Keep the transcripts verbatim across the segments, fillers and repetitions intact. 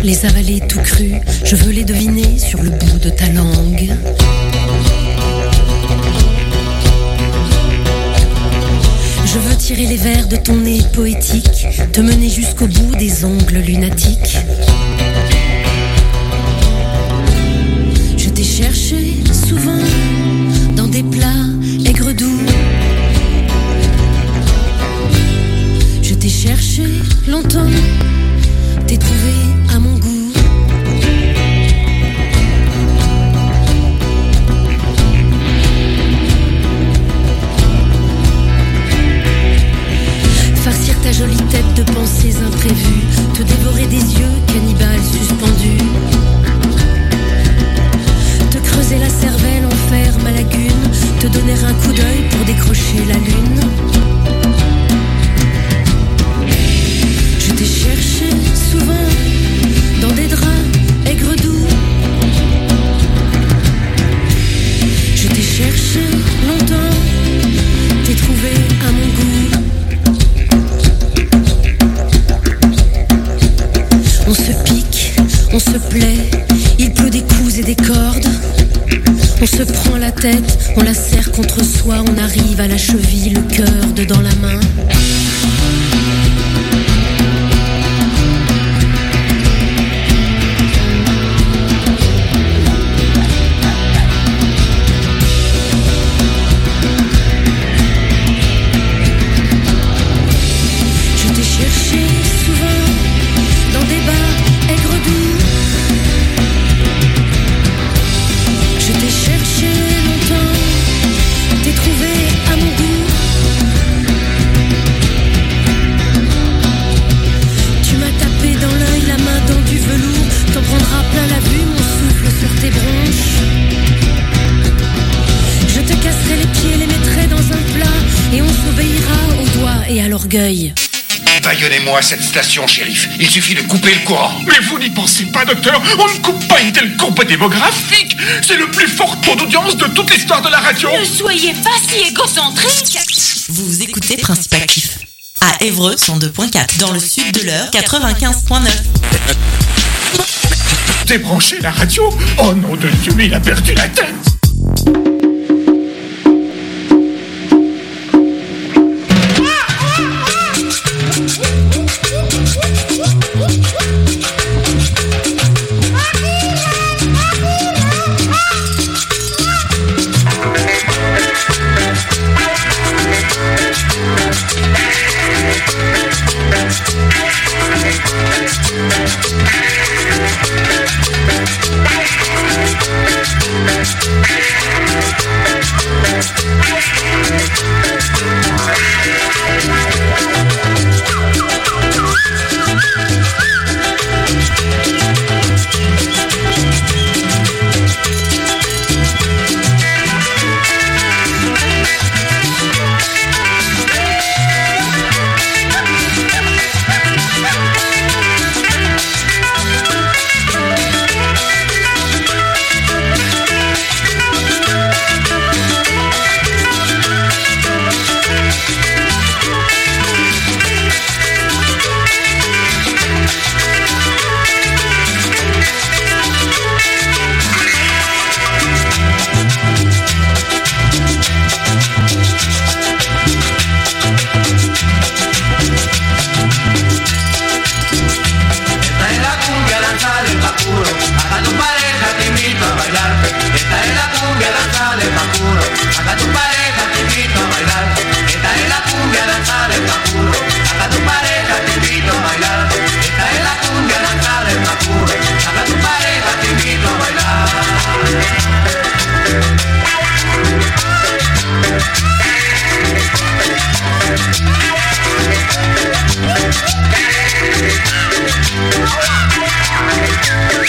les avaler tout crus, je veux les deviner sur le bout de ta langue. Je veux tirer les vers de ton nez poétique, te mener jusqu'au bout des ongles lunatiques. Je t'ai cherché souvent dans des plats aigres doux. Je t'ai cherché longtemps, t'ai trouvé à mon goût. Farcir ta jolie tête de pensées imprévues, te dévorer des yeux cannibales suspendus. Te creuser la cervelle, en faire ma lagune, te donner un coup d'œil pour décrocher la lune. Je t'ai cherché souvent dans des draps aigres doux. Je t'ai cherché longtemps, t'ai trouvé à mon goût. On se pique, on se plaît, il pleut des coups et des cordes. On se prend la tête, on la serre contre soi, on arrive à la cheville, le cœur dedans la main. Je t'ai cherché souvent dans des bars aigres doux. Je t'ai cherché longtemps, t'ai trouvé à mon goût. Tu m'as tapé dans l'œil, la main dans du velours. T'en prendras plein la vue, mon souffle sur tes bronches. Je te casserai les pieds, les mettrai dans un plat, et on s'obéira aux doigts et à l'orgueil. Baillonnez-moi cette station, shérif. Il suffit de couper le courant. Mais vous n'y pensez pas, docteur. On ne coupe pas une telle courbe démographique. C'est le plus fort taux d'audience de toute l'histoire de la radio. Ne soyez pas si égocentrique. Vous écoutez Principe Actif à Évreux cent deux point quatre, dans le sud de l'Eure quatre-vingt-quinze point neuf. Débranchez la radio. Oh nom de Dieu, mais il a perdu la tête.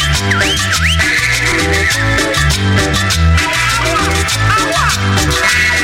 Agua.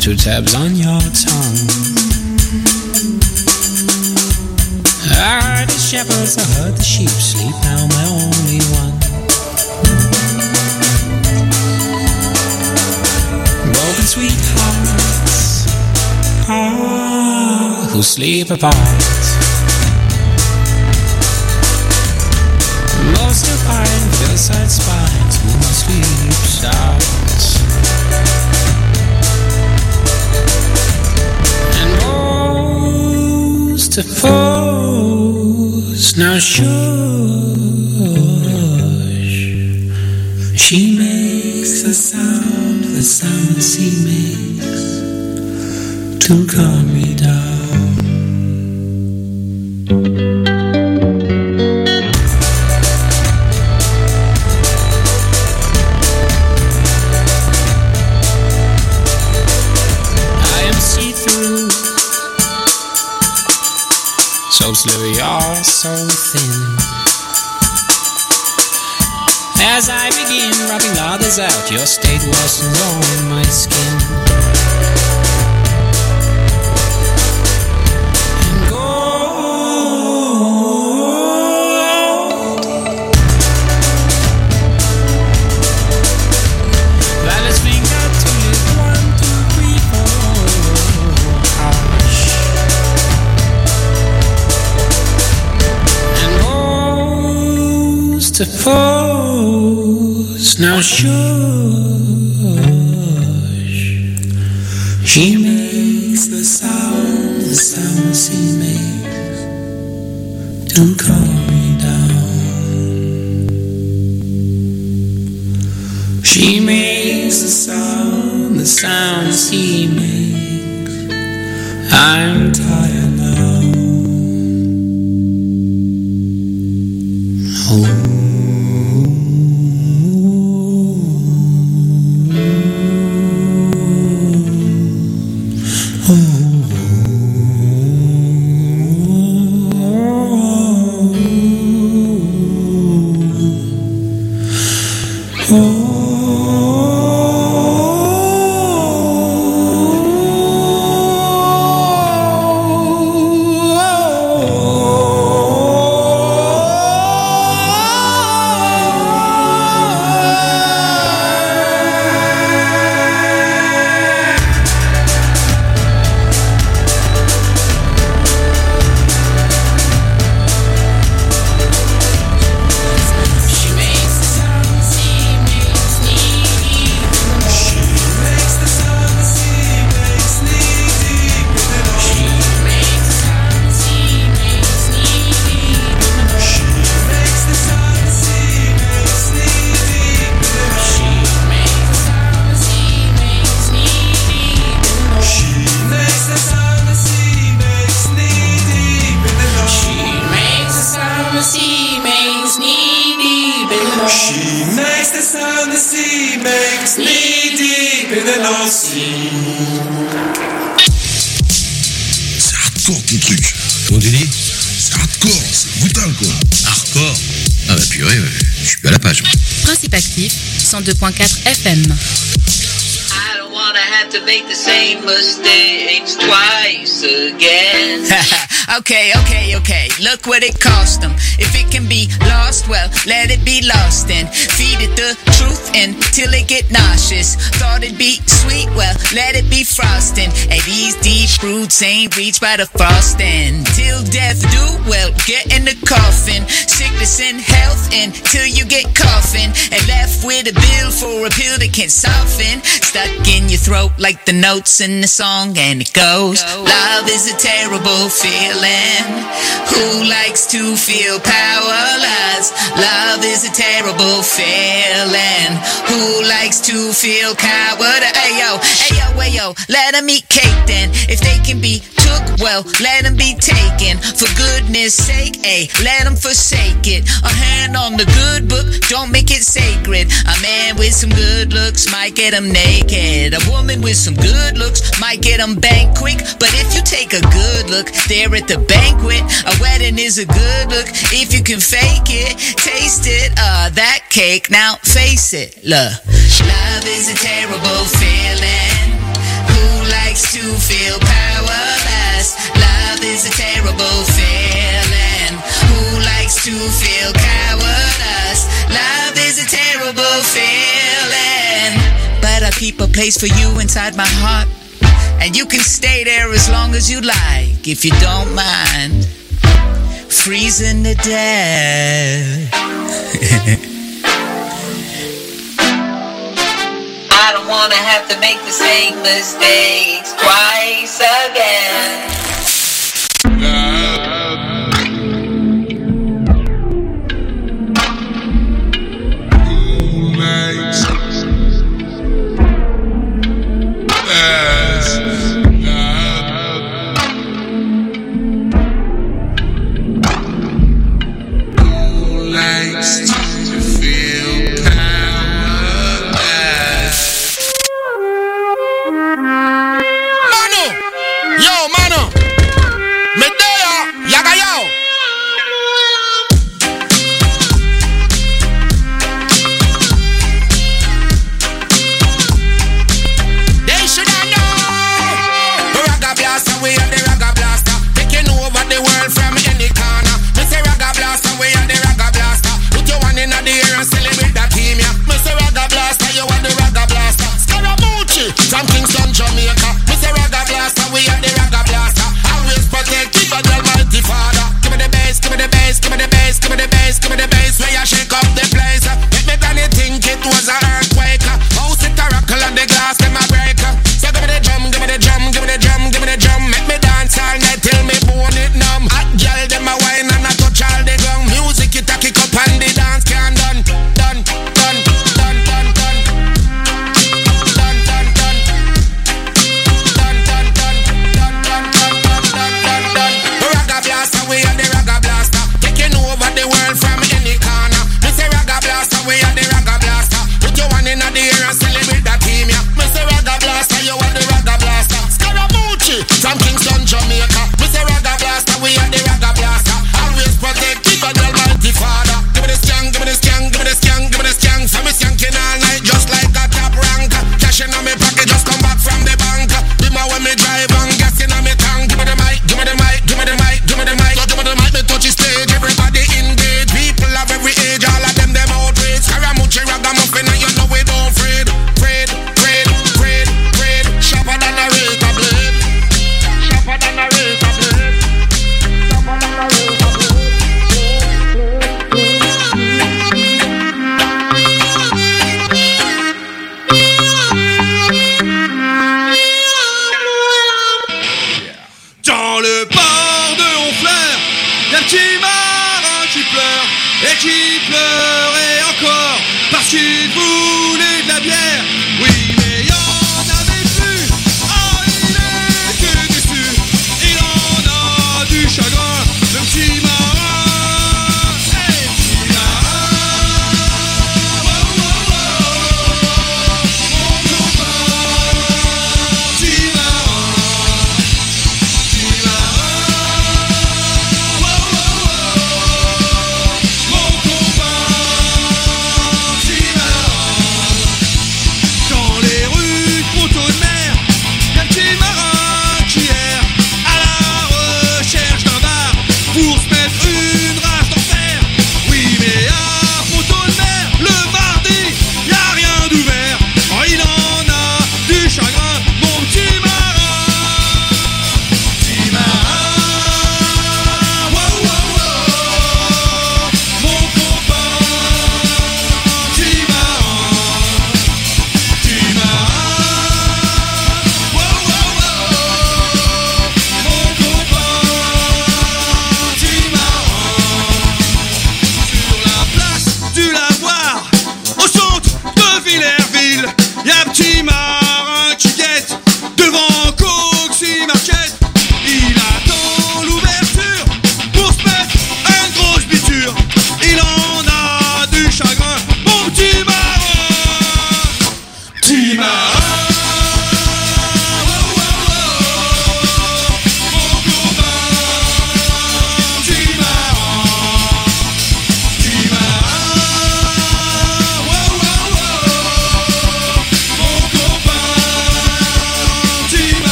two tabs on your tongue. I heard the shepherds, I heard the sheep sleep, now my only one. Broken sweethearts, ah, who sleep apart. Most of pine, hillside spines, who sleeps out. And most of foes now shush. She makes the sound, the sound the sea makes to calm me down. So slowly, you're so thin. As I begin rubbing others out, your state worsens on my skin. And gold, Violet's finger to live, one, two, three, four. Hush. The foes now shush. She makes the sound, the sound she makes to calm me down. She makes the sound, the sound she makes. I'm tired now. Oh. cent deux point quatre F M. I don't wanna have to make the same mistakes twice again. Okay, okay, okay, look what it cost them. If it can be lost, well, let it be lost then. Feed it the truth until it get nauseous. Thought it'd be sweet, well, let it be frosting. Hey, these deep roots ain't reached by the frosting. Till death do, well, get in the coffin. Sickness and health until you get coughing. And left with a bill for a pill that can't soften. Stuck in your throat like the notes in the song, and it goes, love is a terrible feeling. Who likes to feel powerless? Love is a terrible feeling. Who likes to feel coward? Ayo, ayo, ayo, let them eat cake then. If they can be took, well, let them be taken. For goodness sake, ay, let them forsake it. A hand on the good book, don't make it sacred. A man with some good looks might get him naked. A woman with some good looks might get him bang quick. But if you take a good look, there at the banquet, a wedding is a good look if you can fake it. Taste it, uh, that cake, now face it, look. Love is a terrible feeling. Who likes to feel powerless? Love is a terrible feeling. Who likes to feel cowardice? Love is a terrible feeling. But I'll keep a place for you inside my heart, and you can stay there as long as you like, if you don't mind freezing to death. I don't wanna have to make the same mistakes twice again.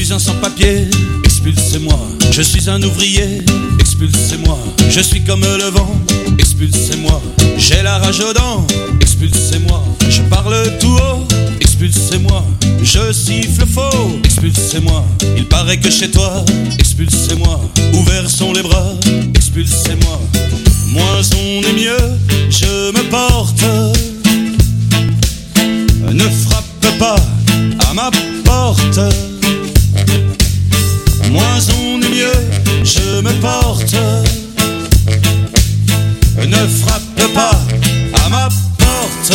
suis un sans-papier, expulsez-moi. Je suis un ouvrier, expulsez-moi. Je suis comme le vent, expulsez-moi. J'ai la rage aux dents, expulsez-moi. Je parle tout haut, expulsez-moi. Je siffle faux, expulsez-moi. Il paraît que chez toi, expulsez-moi. Ouverts sont les bras, expulsez-moi. Moins on est mieux, je me porte. Ne frappe pas à ma porte. Moins on est mieux, je me porte. Ne frappe pas à ma porte.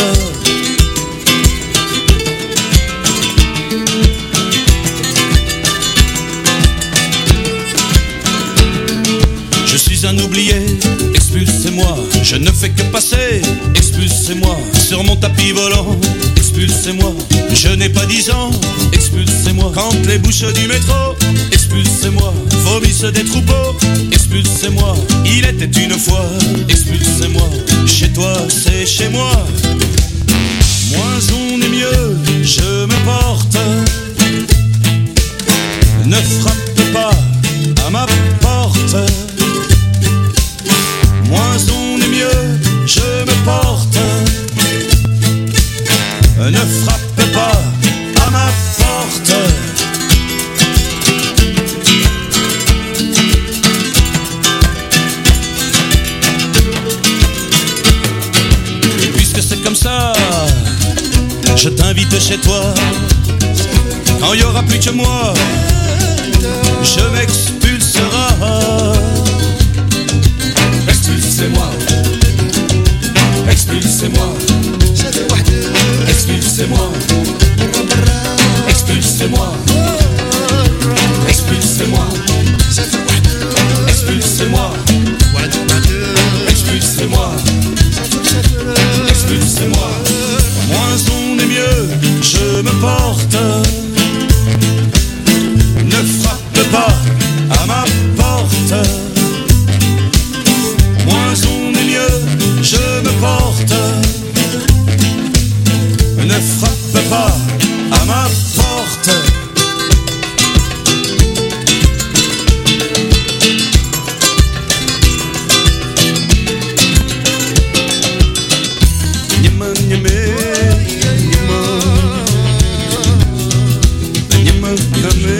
Je suis un oublié, expulsez-moi. Je ne fais que passer, expulsez-moi. Sur mon tapis volant, expulsez-moi. Je n'ai pas dix ans, expulsez-moi. Quand les bouches du métro, expulsez-moi. Vomissent des troupeaux, expulsez-moi. Il était une fois, expulsez-moi. Chez toi, c'est chez moi. Moins on est mieux, je me porte. Ne frappe pas à ma porte. Moins on est mieux, je me porte. Ne frappe pas à ma porte. Et puisque c'est comme ça, je t'invite chez toi. Quand il y aura plus que moi, je m'expulsera. Expulsez-moi, expulsez-moi, expulsez-moi, expulsez-moi, expulsez-moi, expulsez-moi, expulsez-moi, expulsez-moi. Moins on est mieux, je me porte. Ne frappe pas à ma porte. Moins on est mieux, je me porte. Ne frappe pas à ma porte. Nyama, nyama, nyama. Nyama, nyama.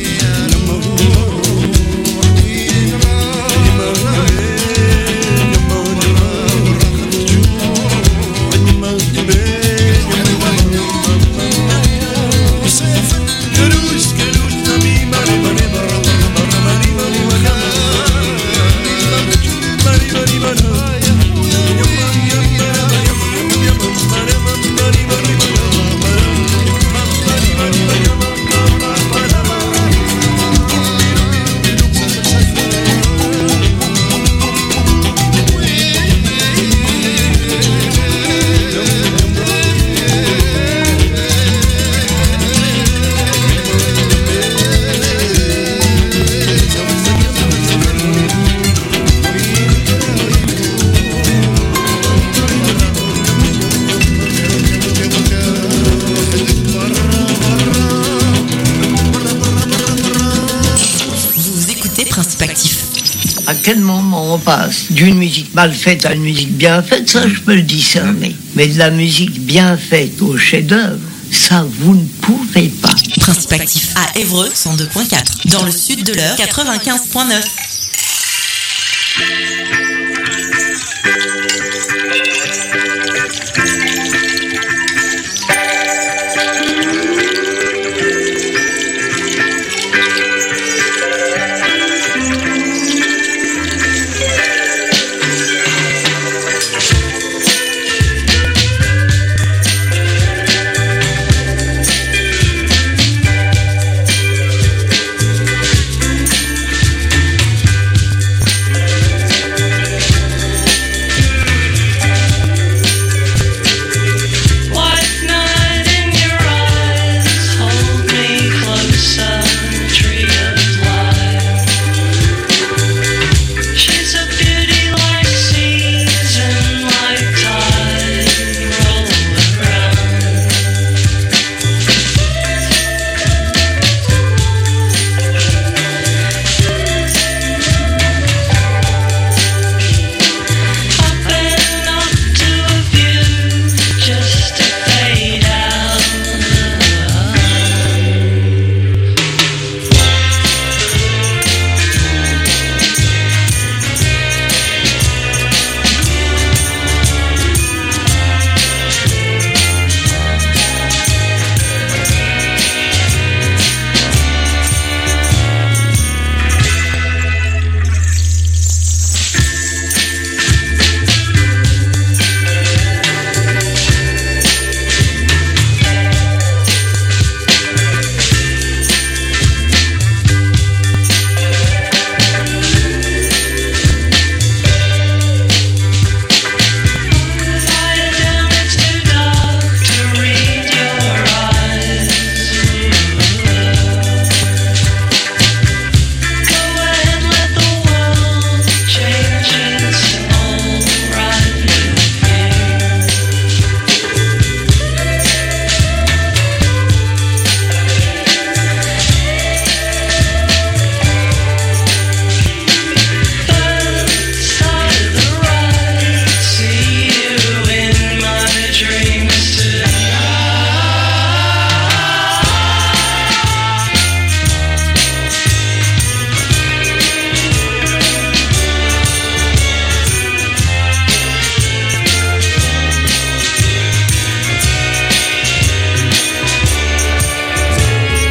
À quel moment on passe d'une musique mal faite à une musique bien faite, ça je peux le discerner. Mais de la musique bien faite au chef-d'œuvre, ça vous ne pouvez pas. Principe actif à Évreux cent deux point quatre, dans le sud de l'Eure quatre-vingt-quinze point neuf.